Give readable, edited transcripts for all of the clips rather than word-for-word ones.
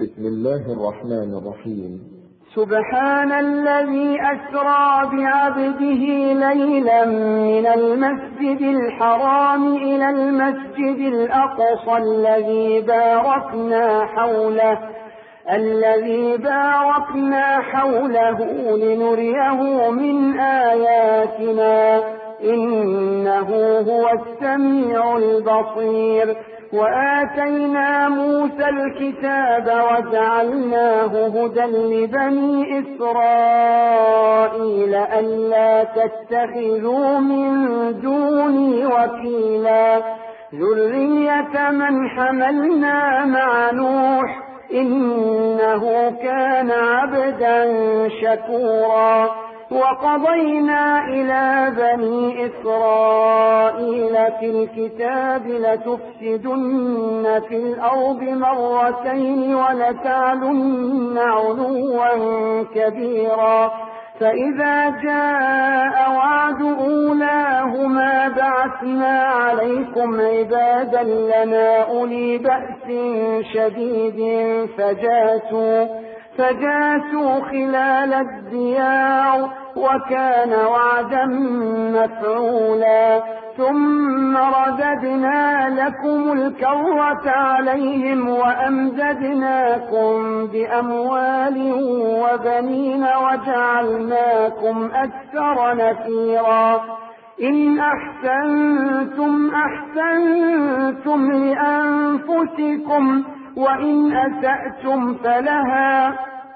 بسم الله الرحمن الرحيم. سبحان الذي أسرى بعبده ليلا من المسجد الحرام إلى المسجد الأقصى الذي باركنا حوله لنريه من آياتنا إنه هو السميع البصير. وآتينا موسى الكتاب وجعلناه هدى لبني إسرائيل ألا تتخذوا من دوني وكيلا ذرية من حملنا مع نوح إنه كان عبدا شكورا. وقضينا إلى بني إسرائيل في الكتاب لتفسدن في الأرض مرتين ولتعلن علوا كبيرا. فإذا جاء وعد أولاهما بعثنا عليكم عبادا لنا أولي بأس شديد فجاسوا خلال الديار وكان وعدا مفعولا. ثم رددنا لكم الكرة عليهم وأمددناكم بأموال وبنين وجعلناكم أكثر نفيرا. إن أحسنتم أحسنتم لأنفسكم وإن أسأتم فلها.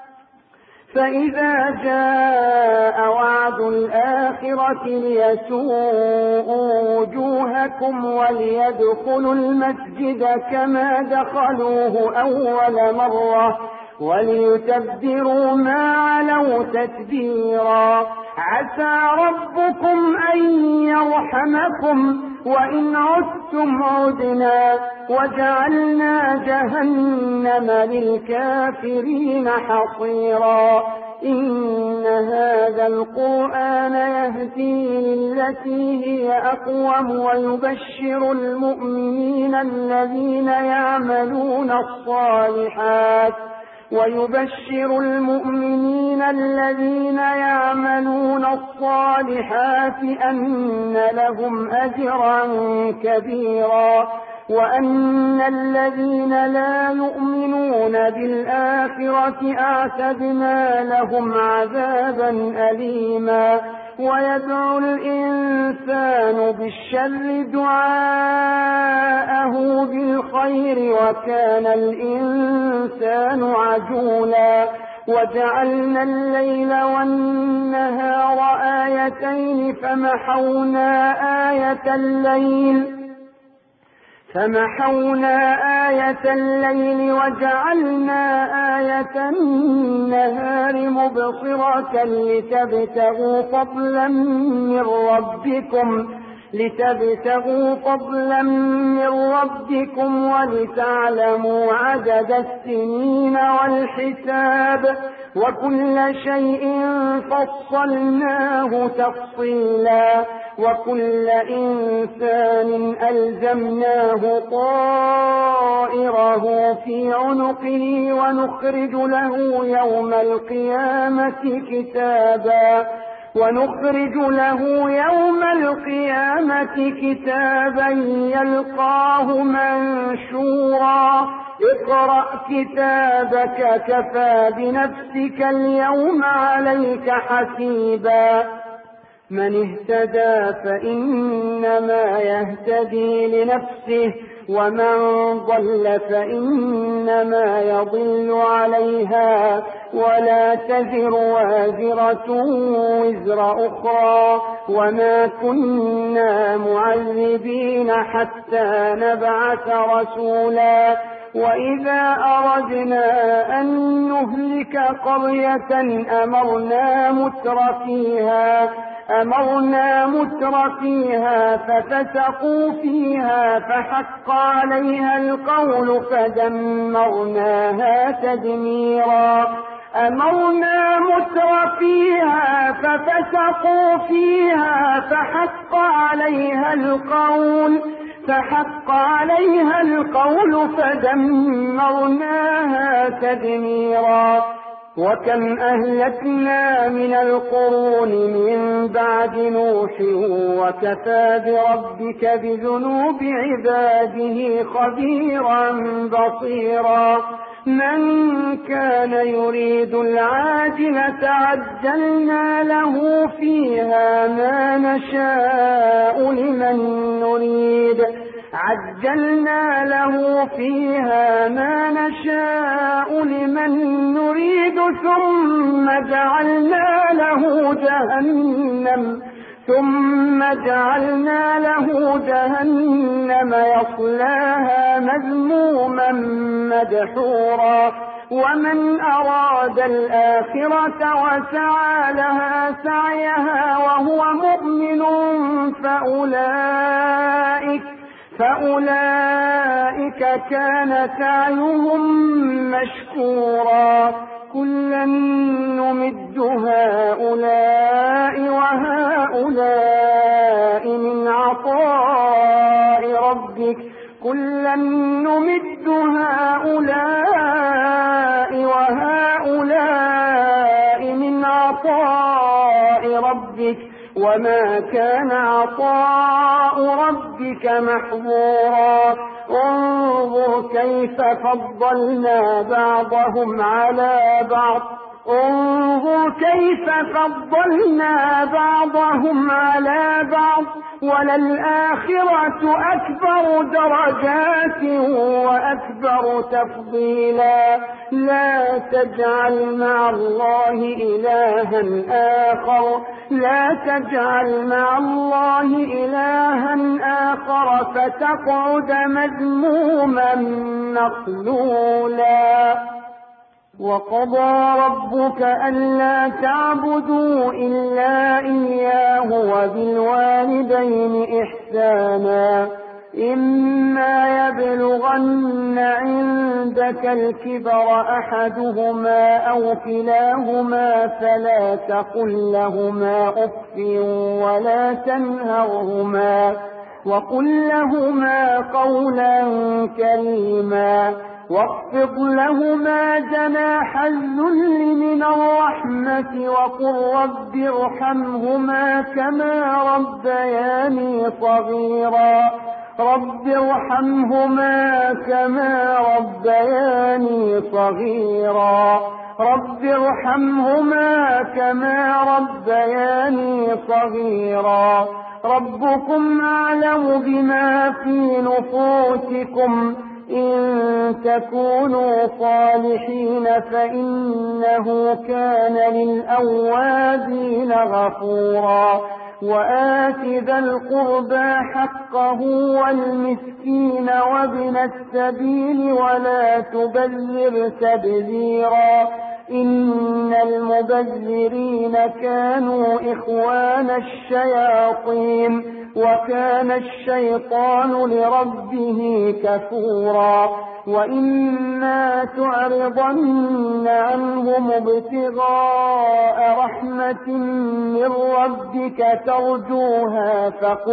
فإذا جاء وعد الآخرة ليسوءوا وجوهكم وليدخلوا المسجد كما دخلوه أول مرة وليتبروا ما علوا تتبيرا. عسى ربكم أن يرحمكم وإن عدتم عدنا وجعلنا جهنم للكافرين حصيرا. إن هذا القرآن يهدي للتي هي أقوم ويبشر المؤمنين الذين يعملون الصالحات أن لهم أجرا كبيرا. وأن الذين لا يؤمنون بالآخرة أعتدنا لهم عذابا أليما. ويدعو الإنسان بالشر دعاءه بالخير وكان الإنسان عجولا. وجعلنا الليل والنهار آيتين فمحونا آية الليل وجعلنا آية النهار مبصرة لتبتغوا فضلا من ربكم ولتعلموا عدد السنين والحساب وكل شيء فصلناه تفصيلا. وكل إنسان ألزمناه طائره في عنقه ونخرج له يوم القيامة كتابا يلقاه منشورا. اقرأ كتابك كفى بنفسك اليوم عليك حسيبا. من اهتدى فإنما يهتدي لنفسه ومن ضل فإنما يضل عليها ولا تزر وازرة وزر أخرى وما كنا معذبين حتى نبعث رسولا. وإذا أردنا أن نهلك قرية أمرنا متر فيها ففسقوا فيها فحق عليها القول فدمرناها تدميرا. أمرنا متر فيها ففسقوا فيها فحق عليها القول فدمرناها تدميرا. وكم أهلكنا من القرون من بعد نوح وكفى بربك بذنوب عباده خبيرا بصيرا. من كان يريد العاجلة عجلنا له فيها ما نشاء لمن نريد ثم جعلنا له جهنم يصلاها مذموما مدحورا. ومن أراد الآخرة وسعى لها سعيها وهو مؤمن فأولئك كان سعيهم مشكورا. كلا نمد هؤلاء وهؤلاء من عطاء ربك وما كان عطاء ربك محظورا. انظر كيف فضلنا بعضهم على بعض وللآخرة أكبر درجات وأكبر تفضيلا. لا تجعل مع الله إلها آخر فتقعد مذموما مخذولا. وقضى ربك ألا تعبدوا إلا إياه وبالوالدين إحسانا. إما يبلغن عندك الكبر أحدهما أو كلاهما فلا تقل لهما أف ولا تنهرهما وقل لهما قولا كريما. واخفض لهما جناح الذل من الرحمة وقل رب ارحمهما كما ربياني صغيرا. ربكم أعلم بما في نفوسكم إن تكونوا صالحين فإنه كان للأوابين غفورا. وآت ذا القربى حقه والمسكين وابن السبيل ولا تبذر تبذيرا. إن المبذرين كانوا إخوان الشياطين وكان الشيطان لربه كفورا. وإما تعرضن عنهم ابتغاء رحمة من ربك ترجوها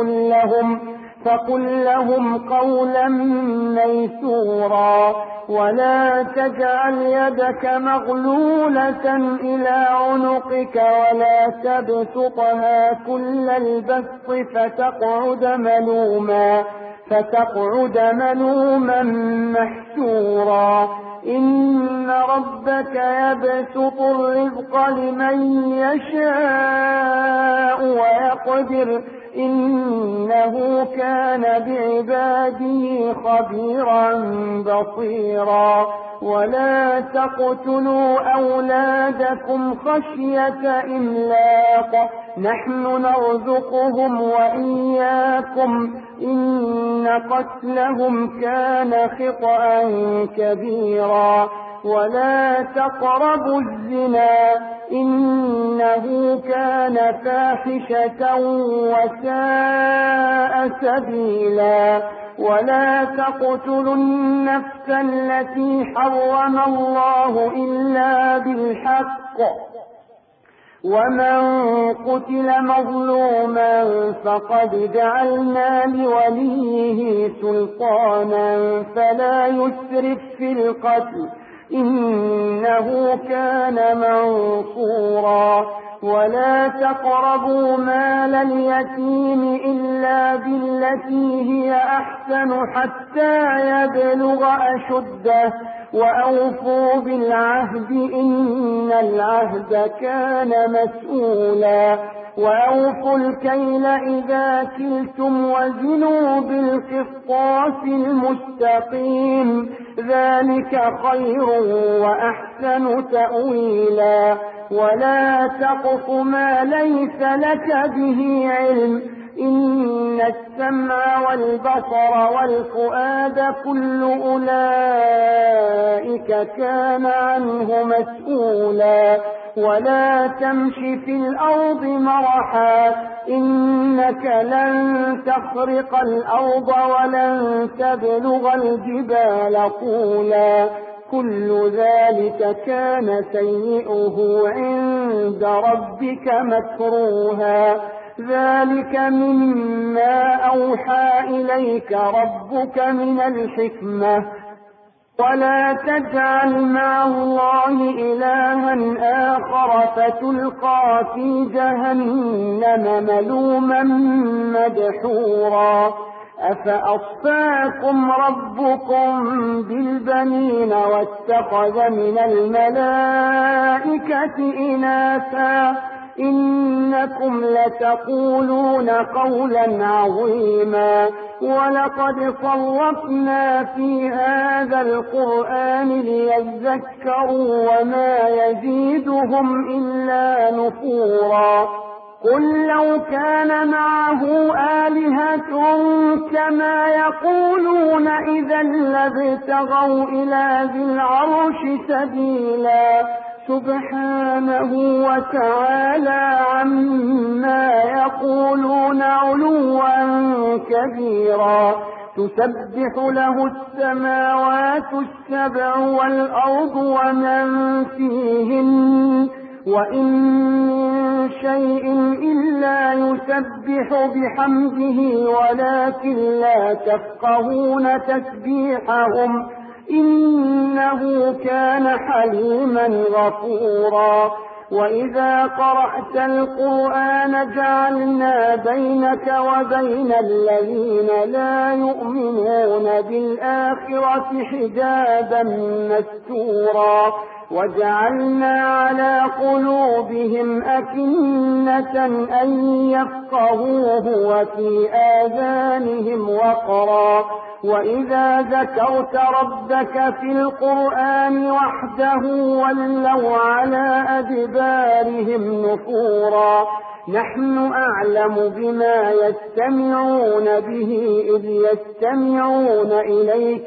فقل لهم قولا ميسورا. ولا تجعل يدك مغلولة إلى عنقك ولا تبسطها كل البسط فتقعد ملوما محسورا. إن ربك يبسط الرزق لمن يشاء ويقدر إنه كان بعباده خبيرا بصيرا. ولا تقتلوا أولادكم خشية إملاق نحن نرزقهم وإياكم إن قتلهم كان خطأ كبيرا. ولا تقربوا الزنا إنه كان فاحشة وساء سبيلا. ولا تقتلوا النفس التي حرم الله إلا بالحق ومن قتل مظلوما فقد جعلنا لوليه سلطانا فلا يسرف في القتل إنه كان منصورا. ولا تقربوا مال اليتيم إلا بالتي هي أحسن حتى يبلغ أشده وأوفوا بالعهد إن العهد كان مسؤولا. وأوفوا الكيل إذا كلتم وزنوا بالقسطاس المستقيم ذلك خير وأحسن تأويلا. ولا تقف ما ليس لك به علم إن السمع والبصر والفؤاد كل أولئك كان عنه مسؤولا. ولا تمش في الأرض مرحا إنك لن تخرق الأرض ولن تبلغ الجبال طولا كل ذلك كان سيئه عند ربك مكروها. ذلك مما أوحى إليك ربك من الحكمة. ولا تجعل مع الله إلها آخر فتلقى في جهنم ملوما مدحورا. أفأصفاكم ربكم بالبنين واتخذ من الملائكة إناثا إنكم لتقولون قولا عظيما. ولقد صرفنا في هذا القرآن ليذكروا وما يزيدهم إلا نفورا. قل لو كان معه آلهة كما يقولون إذا لابتغوا إلى ذي العرش سبيلا سبحانه وتعالى عما يقولون علوا كبيرا. تسبح له السماوات السبع والأرض ومن فيهن وإن من شيء إلا يسبح بحمده ولكن لا تفقهون تسبيحهم إنه كان حليما غفورا. وإذا قرأت القرآن جعلنا بينك وبين الذين لا يؤمنون بالآخرة حجابا مستورا. وجعلنا على قلوبهم أكنة أن يفقهوه وفي آذانهم وقرا. وإذا ذكرت ربك في القرآن وحده ولوا على أدبارهم نفورا. نحن أعلم بما يستمعون به إذ يستمعون إليك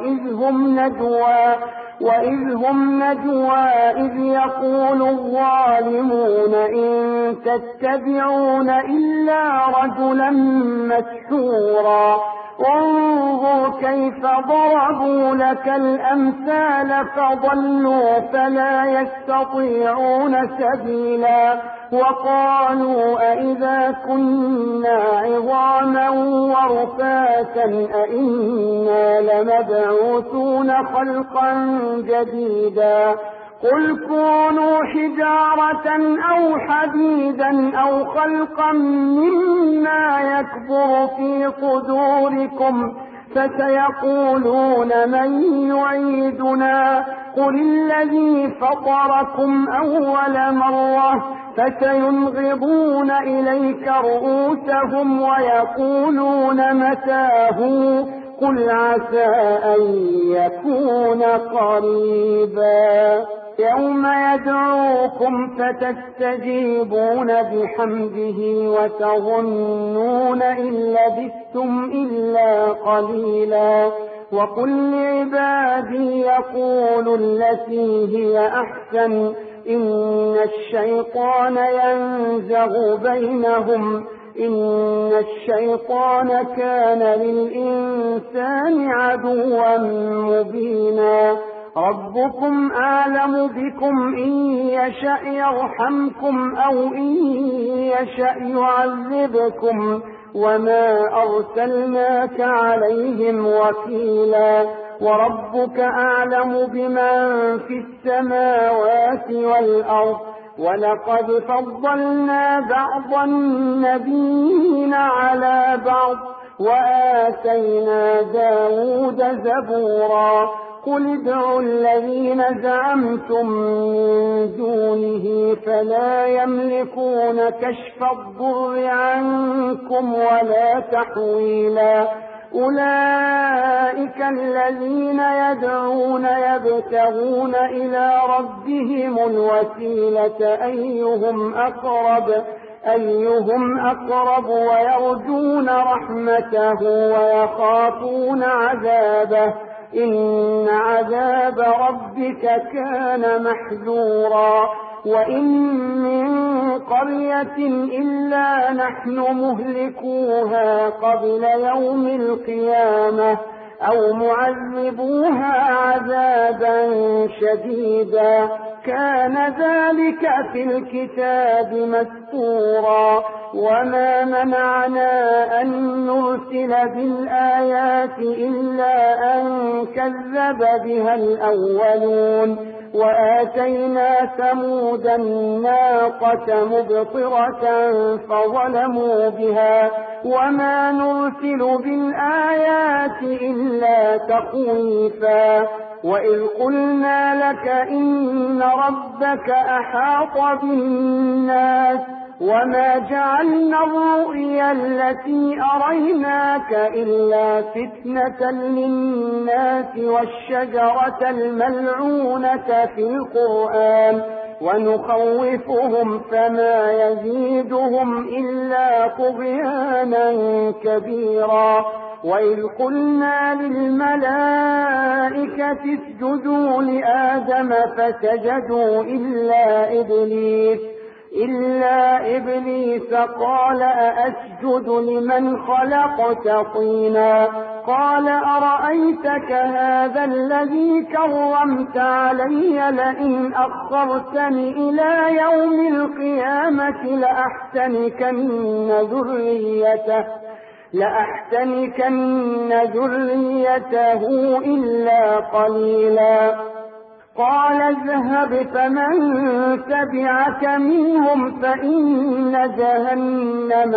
وإذ هم نجوى إذ يقول الظالمون إن تتبعون إلا رجلا مسحورا. انظر كيف ضربوا لك الأمثال فضلوا فلا يستطيعون سبيلا. وقالوا أئذا كنا عظاما ورفاتا أئنا لمبعوثون خلقا جديدا. قل كونوا حجارة أو حديدا أو خلقا مما يكبر في صدوركم فسيقولون من يعيدنا قل الذي فطركم أول مرة فسينغضون إليك رؤوسهم ويقولون متاه قل عسى أن يكون قريبا. يوم يدعوكم فتستجيبون بحمده وتظنون إن لبثتم إلا قليلا. وقل لعبادي يقولوا التي هي أحسن إن الشيطان ينزغ بينهم إن الشيطان كان للإنسان عدوا مبينا. ربكم أعلم بكم إن يشأ يرحمكم أو إن يشأ يعذبكم وما أرسلناك عليهم وكيلا. وربك أعلم بمن في السماوات والأرض ولقد فضلنا بعض النبيين على بعض وآتينا داود زبورا قل ادعوا الذين زعمتم من دونه فلا يملكون كشف الضر عنكم ولا تحويلا أولئك الذين يدعون يبتغون إلى ربهم الوسيلة أيهم أقرب ويرجون رحمته ويخافون عذابه إن عذاب ربك كان محذورا وإن من قرية إلا نحن مهلكوها قبل يوم القيامة أو معذبوها عذابا شديدا كان ذلك في الكتاب مسطورا وما منعنا أن نرسل بالآيات إلا أن كذب بها الأولون وآتينا ثمود الناقة مبصرة فظلموا بها وما نرسل بالآيات إلا تخويفا وإذ قلنا لك إن ربك أحاط بالناس وما جعلنا الرؤيا التي أريناك إلا فتنة للناس والشجرة الملعونة في القرآن ونخوفهم فما يزيدهم إلا طغيانا كبيرا وإذ قلنا للملائكة اسجدوا لآدم فسجدوا إلا إبليس قال أأسجد لمن خلقت طينا قال أرأيتك هذا الذي كرمت علي لئن أخرتني إلى يوم القيامة لأحتنكن ذريته إلا قليلا قال اذهب فمن تبعك منهم فإن جهنم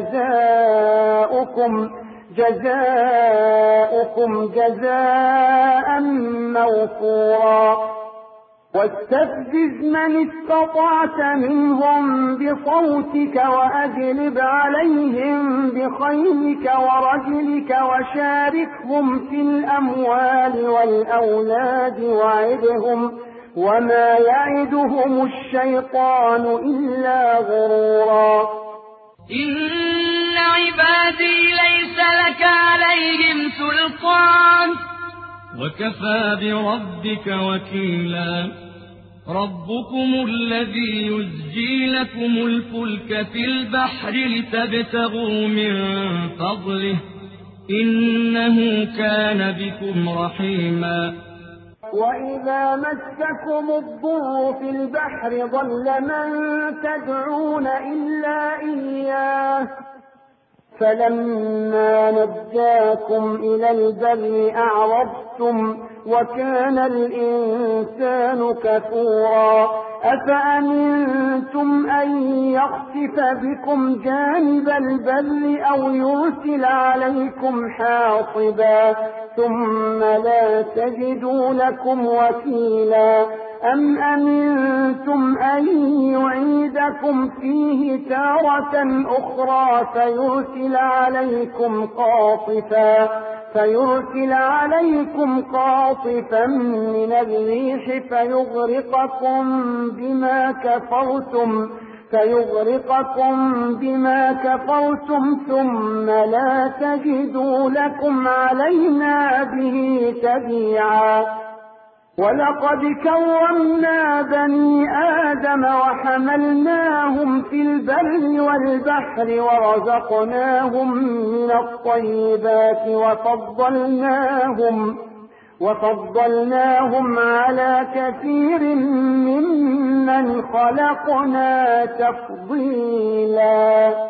جزاؤكم جزاء موفورا واستفزز من استطعت منهم بصوتك وأجلب عليهم بخيلك ورجلك وشاركهم في الأموال والأولاد وعدهم وما يعدهم الشيطان إلا غرورا إن عبادي ليس لك عليهم سلطان وكفى بربك وكيلا ربكم الذي يزجي لكم الفلك في البحر لتبتغوا من فضله إنه كان بكم رحيما وإذا مسكم الضر في البحر ضل من تدعون إلا إياه فلما نجاكم إلى البر أعرضتم وكان الإنسان كفورا أفأمنتم أن يخسف بكم جانب البر أو يرسل عليكم حاصبا ثم لا تجدوا لكم وكيلا أم أمنتم أن يعيدكم فيه تارة أخرى فيرسل عليكم قاصفا من الريح فيغرقكم بما كفرتم ثم لا تجدوا لكم علينا به تبيعا ولقد كرمنا بني آدم وحملناهم في البر والبحر ورزقناهم من الطيبات وفضلناهم على كثير ممن خلقنا تفضيلا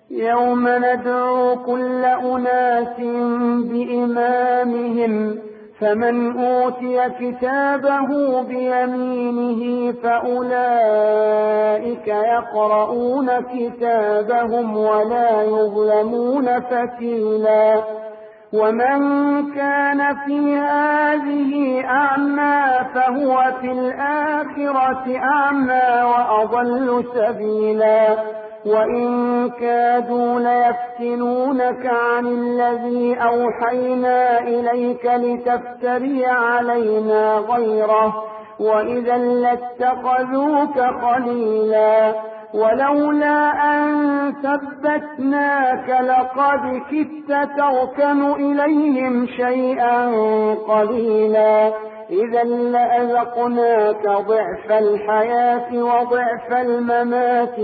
يوم ندعو كل أناس بإمامهم فمن أوتي كتابه بيمينه فأولئك يقرؤون كتابهم ولا يظلمون فتيلا ومن كان في هذه أعمى فهو في الآخرة أعمى وأضل سبيلا وإن كادوا ليفتنونك عن الذي أوحينا إليك لتفتري علينا غيره وإذا لاتخذوك خليلا ولولا أن ثبتناك لقد كدت تركن إليهم شيئا قليلا إذا لأذقناك ضعف الحياة وضعف الممات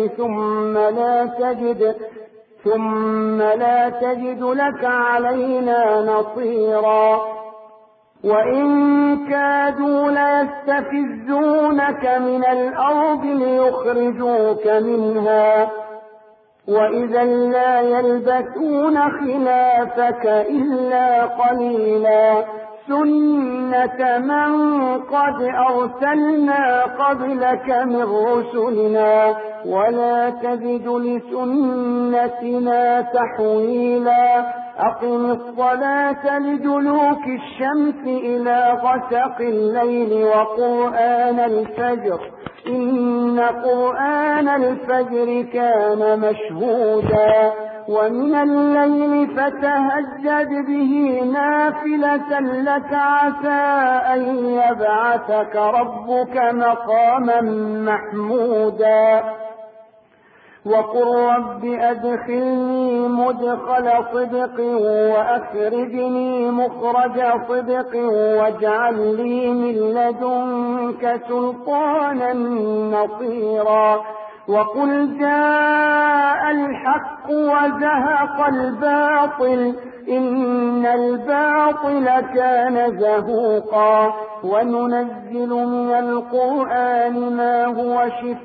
ثم لا تجد لك علينا نصيرا وإن كادوا ليستفزونك من الأرض ليخرجوك منها وإذا لا يلبثون خلافك إلا قليلا سنة من قد أرسلنا قبلك من رسلنا ولا تجد لسنتنا تحويلا أقم الصلاة لدلوك الشمس إلى غسق الليل وقرآن الفجر إن قرآن الفجر كان مشهودا ومن الليل فتهجد به نافلة لك عسى أن يبعثك ربك مقاما محمودا وقل رب أدخلني مدخل صدق وأخرجني مخرج صدق واجعل لي من لدنك سلطانا نصيرا وقل جاء الحق وزهق الباطل إن الباطل كان زهوقا وننزل من القرآن ما هو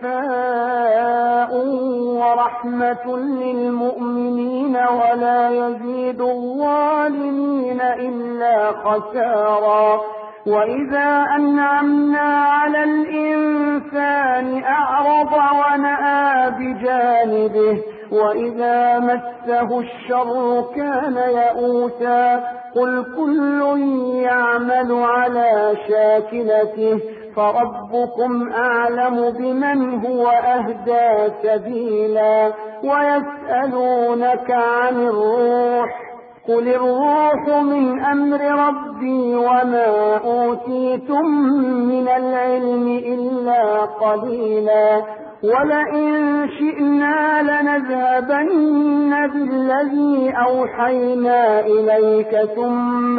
شفاء ورحمة للمؤمنين ولا يزيد الظالمين إلا خسارا وإذا أنعمنا على الإنسان أعرض ونأى بجانبه وإذا مسه الشر كان يئوسا قل كل يعمل على شاكلته فربكم أعلم بمن هو أهدى سبيلا ويسألونك عن الروح قل الروح من أمر ربي وما أوتيتم من العلم إلا قليلا ولئن شئنا لنذهبن بالذي أوحينا إليك ثم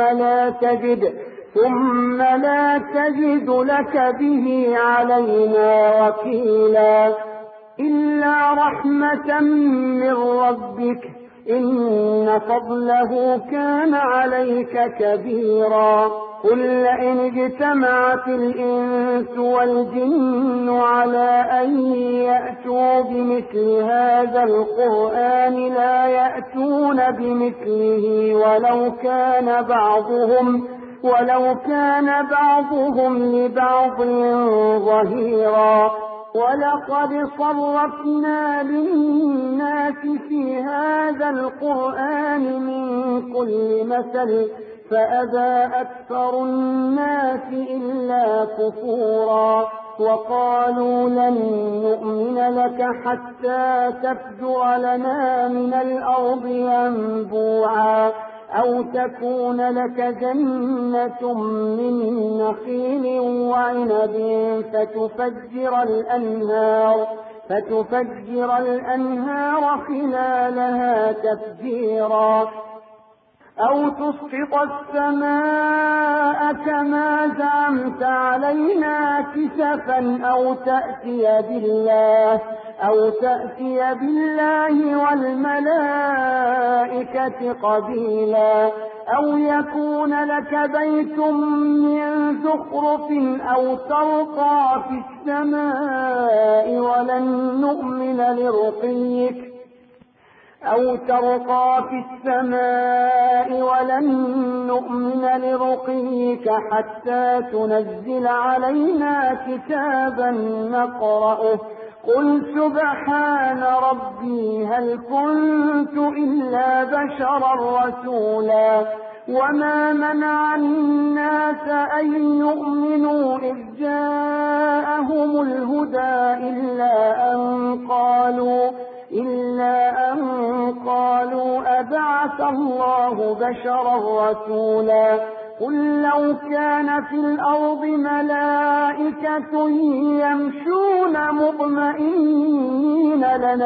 لا تجد لك به علينا وكيلا إلا رحمة من ربك إن فضله كان عليك كبيرا قل لئن اجتمعت الإنس والجن على أن يأتوا بمثل هذا القرآن لا يأتون بمثله ولو كان بعضهم لبعض ظهيرا ولقد صرفنا للناس في هذا القرآن من كل مثل فأبى أكثر الناس إلا كفورا وقالوا لن نؤمن لك حتى تفجر لنا من الأرض ينبوعا أو تكون لك جنة من نخيل وعنب فتفجر الأنهار خلالها تفجيرا أو تسقط السماء كما زعمت علينا كسفا أو تأتي بالله والملائكة قبيلا أو يكون لك بيت من زخرف أو ترقى في السماء ولن نؤمن أو ترقى في السماء ولن نؤمن لرقيك حتى تنزل علينا كتابا نقرأه قل سبحان ربي هل كنت إلا بشرا رسولا وما منع الناس أن يؤمنوا إذ جاءهم الهدى إلا أن قالوا أبعث الله بشرا رسولا قل لو كان في الأرض ملائكة يمشون مطمئنين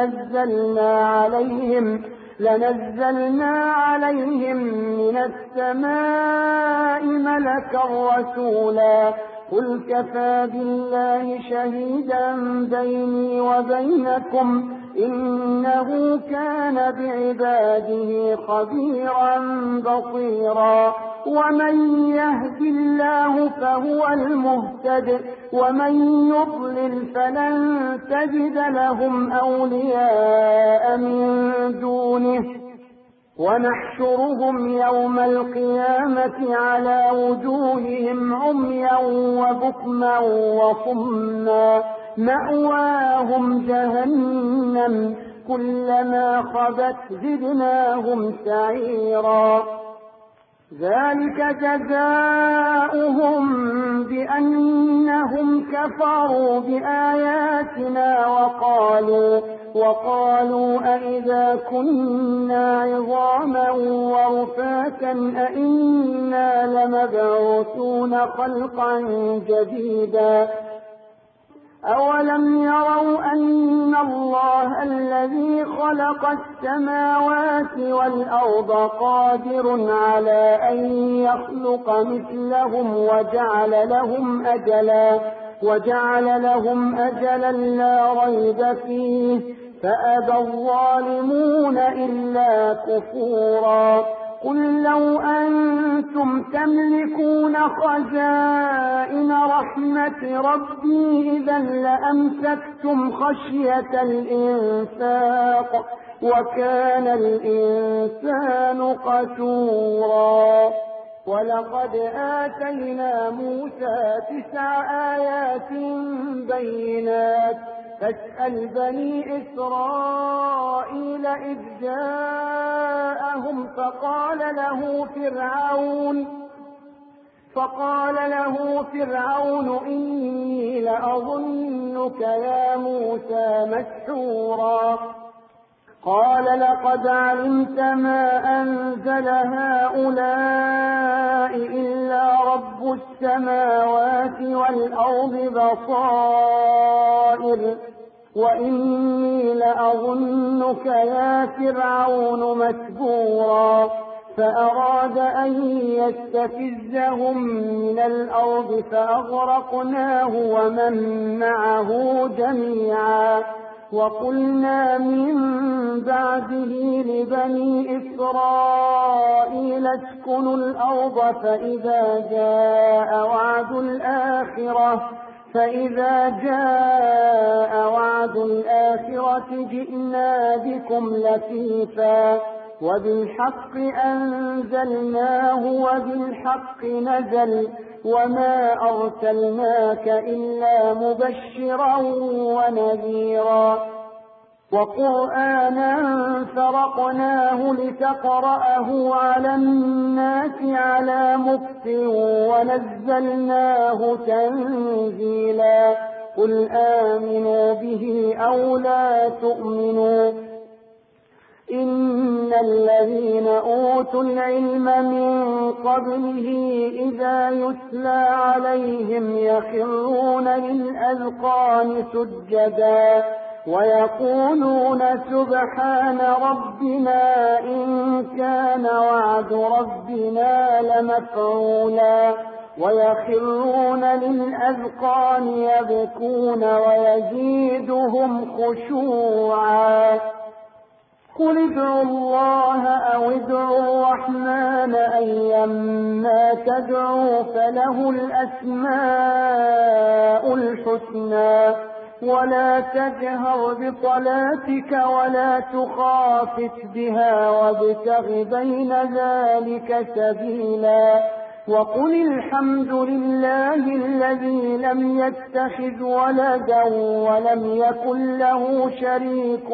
لنزلنا عليهم من السماء ملكا رسولا قل كفى بالله شهيدا بيني وبينكم إنه كان بعباده خبيرا بصيرا ومن يهد الله فهو المهتد ومن يضلل فلن تجد لهم أولياء من دونه ونحشرهم يوم القيامة على وجوههم عميا وبكما وصما مأواهم جهنم كلما خبت زدناهم سعيرا ذلك جزاؤهم بأنهم كفروا بآياتنا وقالوا أئذا كنا عظاما ورفاتا أئنا لمبعوثون خلقا جديدا أولم يروا أن الله الذي خلق السماوات والأرض قادر على أن يخلق مثلهم وجعل لهم أجلا لا ريب فيه فأبى الظالمون إلا كفورا قل لو أنتم تملكون خزائن رحمة ربي إذا لأمسكتم خشية الإنفاق وكان الإنسان قتورا ولقد آتينا موسى 9 آيات بينات فاسأل بني إسرائيل إذ جاءهم فقال له فرعون إني لأظنك يا موسى مسحورا قال لقد علمت ما أنزل هؤلاء إلا رب السماوات والأرض بصائر وإني لأظنك يا فرعون مسبورا فأراد أن يستفزهم من الأرض فأغرقناه ومن معه جميعا وقلنا من بعده لبني إسرائيل اسكنوا الأرض فإذا جاء وعد الآخرة جئنا بكم لفيفا وبالحق أنزلناه وبالحق نزل وما أرسلناك إلا مبشرا ونذيرا وقرآنا فرقناه لتقرأه على الناس على مكث ونزلناه تنزيلا قل آمنوا به أو لا تؤمنوا إن الذين أوتوا العلم من قبله إذا يتلى عليهم يخرون للأذقان سجدا ويقولون سبحان ربنا إن كان وعد ربنا لمفعولا ويخرون للأذقان يبكون ويزيدهم خشوعا قل ادعوا الله أو ادعوا الرحمن أيما تدعوا فله الأسماء الحسنى ولا تجهر بصلاتك ولا تخافت بها وابتغ بين ذلك سبيلا وقل الحمد لله الذي لم يتخذ ولدا ولم يكن له شريك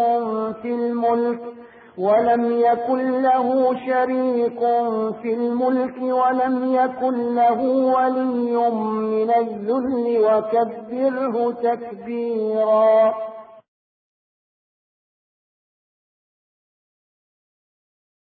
في الملك ولم يكن له ولي من الذل وكبره تكبيرا.